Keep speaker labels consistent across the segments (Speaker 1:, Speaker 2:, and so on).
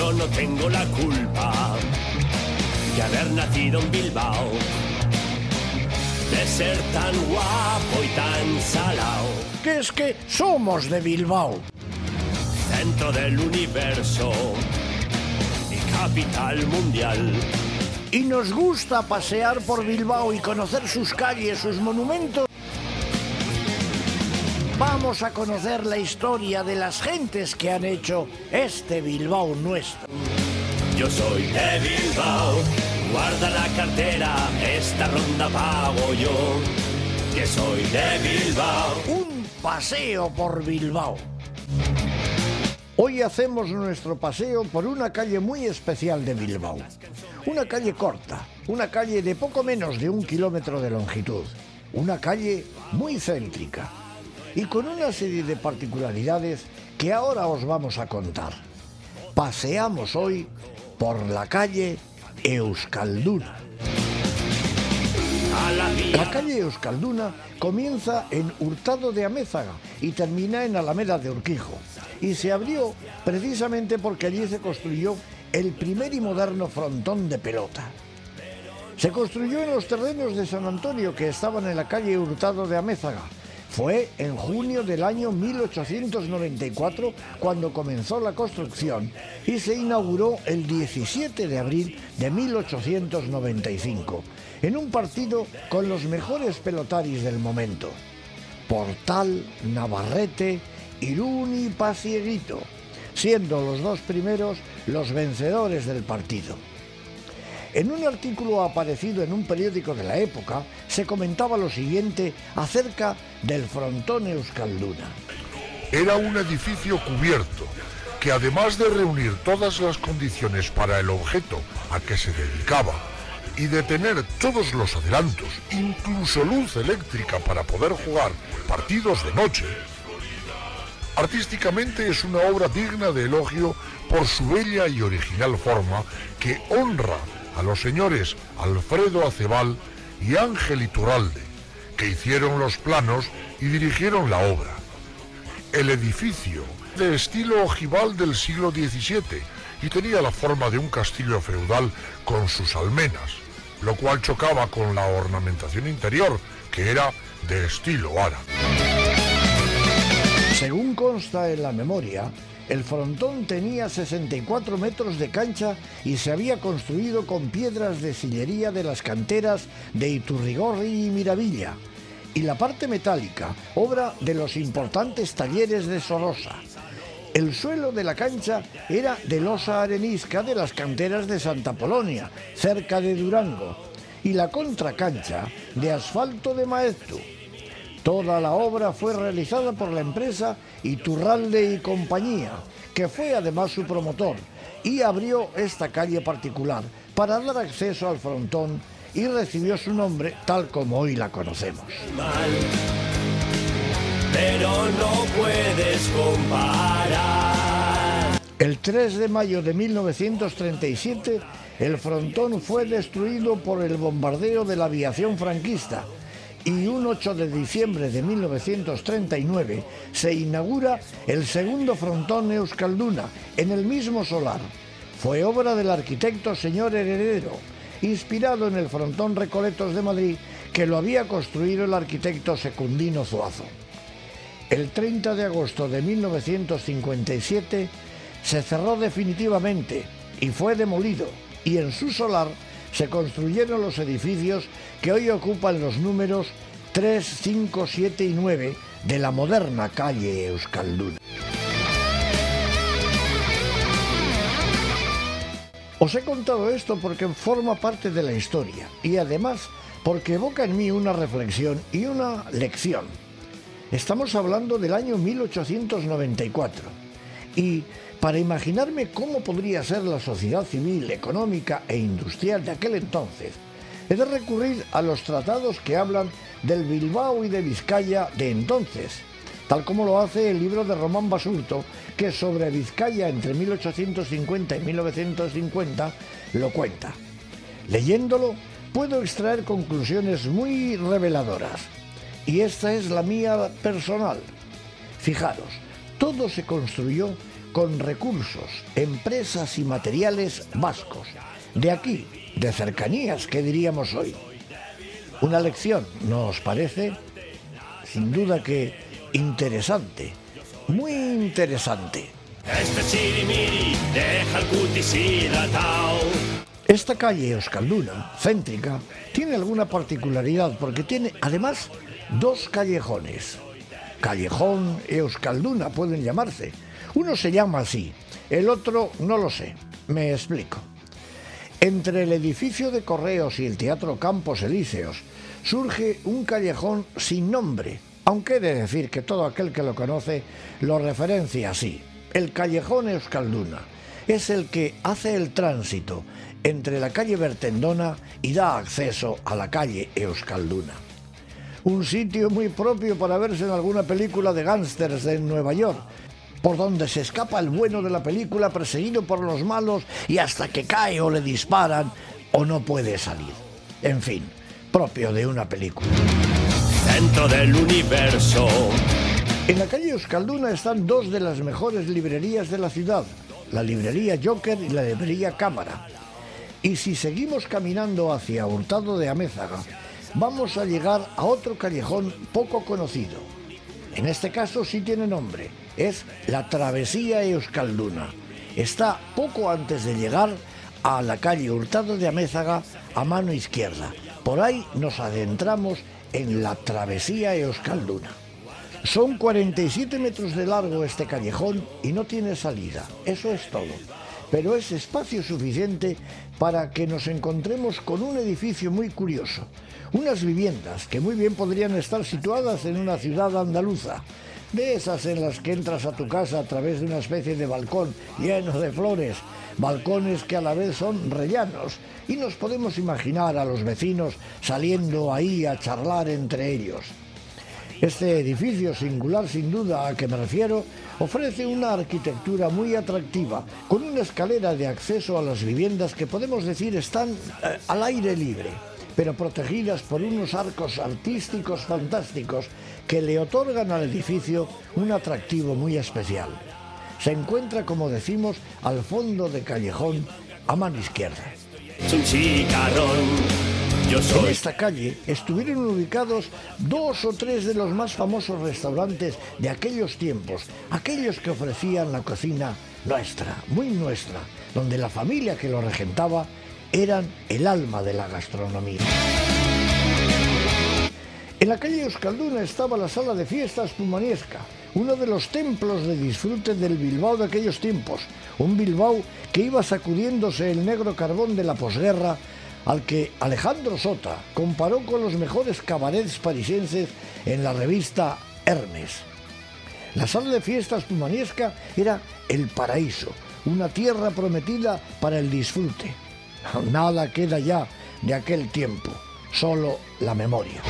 Speaker 1: yo no tengo la culpa de haber nacido en Bilbao, de ser tan guapo y tan salao.
Speaker 2: Que es que somos de Bilbao,
Speaker 1: Centro del universo y capital mundial.
Speaker 2: y nos gusta pasear por Bilbao y conocer sus calles, sus monumentos. Vamos a conocer la historia de las gentes que han hecho este Bilbao nuestro.
Speaker 1: Yo soy de Bilbao, guarda la cartera, esta ronda pago yo, que soy de Bilbao.
Speaker 2: Un paseo por Bilbao. Hoy hacemos nuestro paseo por una calle muy especial de Bilbao. Una calle corta, una calle de poco menos de 1 kilómetro de longitud. Una calle muy céntrica y con una serie de particularidades que ahora os vamos a contar. Paseamos hoy por la calle Euskalduna. La calle Euskalduna comienza en Hurtado de Amézaga y termina en Alameda de Urquijo. Y se abrió precisamente porque allí se construyó el primer y moderno frontón de pelota. Se construyó en los terrenos de San Antonio que estaban en la calle Hurtado de Amézaga. Fue en junio del año 1894 cuando comenzó la construcción y se inauguró el 17 de abril de 1895, en un partido con los mejores pelotaris del momento: Portal, Navarrete, Irún y Pacieguito, siendo los dos primeros los vencedores del partido. En un artículo aparecido en un periódico de la época se comentaba lo siguiente acerca del frontón Euskalduna.
Speaker 3: Era un edificio cubierto que, además de reunir todas las condiciones para el objeto a que se dedicaba y de tener todos los adelantos, incluso luz eléctrica para poder jugar partidos de noche, artísticamente es una obra digna de elogio por su bella y original forma que honra a los señores Alfredo Acebal y Ángel Iturralde, que hicieron los planos y dirigieron la obra. El edificio, de estilo ojival del siglo XVII, y tenía la forma de un castillo feudal con sus almenas, lo cual chocaba con la ornamentación interior, que era de estilo árabe.
Speaker 2: Según consta en la memoria, el frontón tenía 64 metros de cancha y se había construido con piedras de sillería de las canteras de Iturrigorri y Miravilla, y la parte metálica, obra de los importantes talleres de Sorosa. El suelo de la cancha era de losa arenisca de las canteras de Santa Polonia, cerca de Durango, y la contracancha de asfalto de Maeztu. Toda la obra fue realizada por la empresa Iturralde y Compañía, que fue además su promotor, y abrió esta calle particular para dar acceso al frontón y recibió su nombre tal como hoy la conocemos.
Speaker 1: Pero no puedes comparar.
Speaker 2: El 3 de mayo de 1937, el frontón fue destruido por el bombardeo de la aviación franquista, y un 8 de diciembre de 1939 se inaugura el segundo frontón Euskalduna en el mismo solar. Fue obra del arquitecto señor Heredero, inspirado en el frontón Recoletos de Madrid, que lo había construido el arquitecto Secundino Zuazo. El 30 de agosto de 1957 se cerró definitivamente y fue demolido, y en su solar se construyeron los edificios que hoy ocupan los números 3, 5, 7 y 9 de la moderna calle Euskalduna. Os he contado esto porque forma parte de la historia y además porque evoca en mí una reflexión y una lección. Estamos hablando del año 1894 y para imaginarme cómo podría ser la sociedad civil, económica e industrial de aquel entonces, he de recurrir a los tratados que hablan del Bilbao y de Vizcaya de entonces, tal como lo hace el libro de Román Basurto, que sobre Vizcaya entre 1850 y 1950 lo cuenta. Leyéndolo, puedo extraer conclusiones muy reveladoras, y esta es la mía personal. Fijaros, todo se construyó con recursos, empresas y materiales vascos. De aquí, de cercanías, ¿qué diríamos hoy? Una lección, ¿no os parece? Sin duda que interesante, muy interesante.
Speaker 1: Este chirimiri deja el cutis hidratado.
Speaker 2: Esta calle Euskalduna, céntrica, tiene alguna particularidad porque tiene además dos callejones. Callejón Euskalduna pueden llamarse. Uno se llama así, el otro no lo sé. Me explico. Entre el edificio de Correos y el Teatro Campos Elíseos surge un callejón sin nombre, aunque he de decir que todo aquel que lo conoce lo referencia así. El Callejón Euskalduna es el que hace el tránsito entre la calle Bertendona y da acceso a la calle Euskalduna. Un sitio muy propio para verse en alguna película de gángsters en Nueva York, por donde se escapa el bueno de la película perseguido por los malos y hasta que cae o le disparan o no puede salir. En fin, propio de una película.
Speaker 1: Centro del universo.
Speaker 2: En la calle Euskalduna están dos de las mejores librerías de la ciudad, la librería Joker y la librería Cámara. Y si seguimos caminando hacia Hurtado de Amézaga, vamos a llegar a otro callejón poco conocido. En este caso sí tiene nombre, es la Travesía Euskalduna. Está poco antes de llegar a la calle Hurtado de Amézaga a mano izquierda. Por ahí nos adentramos en la Travesía Euskalduna. Son 47 metros de largo este callejón y no tiene salida, eso es todo. Pero es espacio suficiente para que nos encontremos con un edificio muy curioso. Unas viviendas que muy bien podrían estar situadas en una ciudad andaluza, de esas en las que entras a tu casa a través de una especie de balcón lleno de flores, balcones que a la vez son rellanos, y nos podemos imaginar a los vecinos saliendo ahí a charlar entre ellos. Este edificio singular, sin duda a que me refiero, ofrece una arquitectura muy atractiva, con una escalera de acceso a las viviendas que podemos decir están al aire libre, pero protegidas por unos arcos artísticos fantásticos que le otorgan al edificio un atractivo muy especial. Se encuentra, como decimos, al fondo de callejón, a mano izquierda.
Speaker 1: Es un chicarrón.
Speaker 2: En esta calle estuvieron ubicados 2 o 3 de los más famosos restaurantes de aquellos tiempos, aquellos que ofrecían la cocina nuestra, muy nuestra, donde la familia que lo regentaba eran el alma de la gastronomía. En la calle Euskalduna estaba la sala de fiestas Pumaniesca, uno de los templos de disfrute del Bilbao de aquellos tiempos, un Bilbao que iba sacudiéndose el negro carbón de la posguerra, al que Alejandro Sota comparó con los mejores cabarets parisienses en la revista Hermes. La sala de fiestas Pumaniesca era el paraíso, una tierra prometida para el disfrute. Nada queda ya de aquel tiempo, solo la memoria.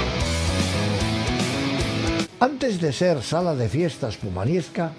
Speaker 2: Antes de ser sala de fiestas Pumaniesca,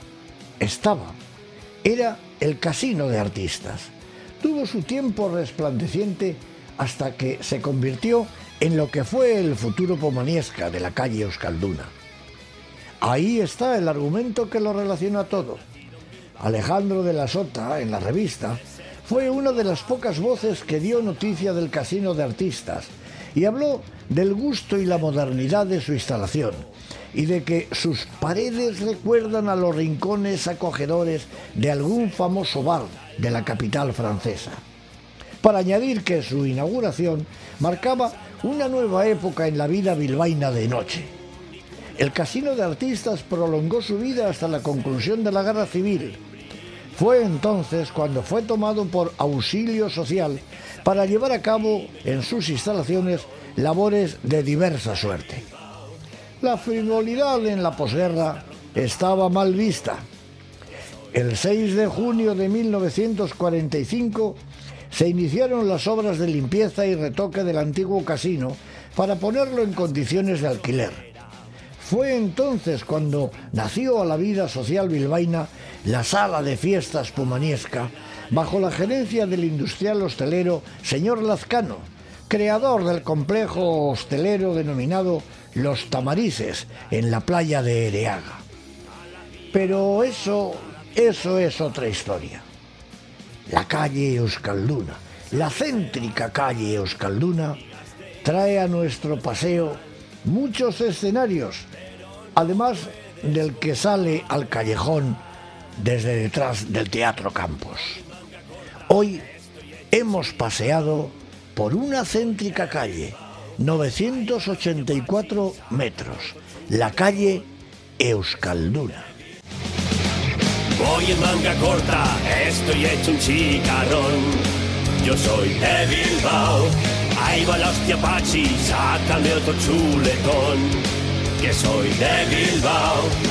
Speaker 2: era el casino de artistas. Tuvo su tiempo resplandeciente hasta que se convirtió en lo que fue el futuro Pumaniesca de la calle Euskalduna. Ahí está el argumento que lo relaciona todo. Alejandro de la Sota, en la revista, fue una de las pocas voces que dio noticia del casino de artistas y habló del gusto y la modernidad de su instalación y de que sus paredes recuerdan a los rincones acogedores de algún famoso bar de la capital francesa. Para añadir que su inauguración marcaba una nueva época en la vida bilbaína de noche. El casino de artistas prolongó su vida hasta la conclusión de la Guerra Civil. Fue entonces cuando fue tomado por Auxilio Social para llevar a cabo en sus instalaciones labores de diversa suerte. La frivolidad en la posguerra estaba mal vista. El 6 de junio de 1945 se iniciaron las obras de limpieza y retoque del antiguo casino para ponerlo en condiciones de alquiler. Fue entonces cuando nació a la vida social bilbaína la sala de fiestas Pumaniesca, bajo la gerencia del industrial hostelero señor Lazcano, creador del complejo hostelero denominado Los Tamarices, en la playa de Ereaga. Pero eso eso es otra historia. La calle Euskalduna, la céntrica calle Euskalduna, trae a nuestro paseo muchos escenarios, además del que sale al callejón desde detrás del Teatro Campos. Hoy hemos paseado por una céntrica calle, 984 metros, la calle Euskalduna.
Speaker 1: Voy en manga corta, estoy hecho un chicarrón. Yo soy de Bilbao, ahí va la hostia Pachi, sácame otro chuletón. Que soy de Bilbao.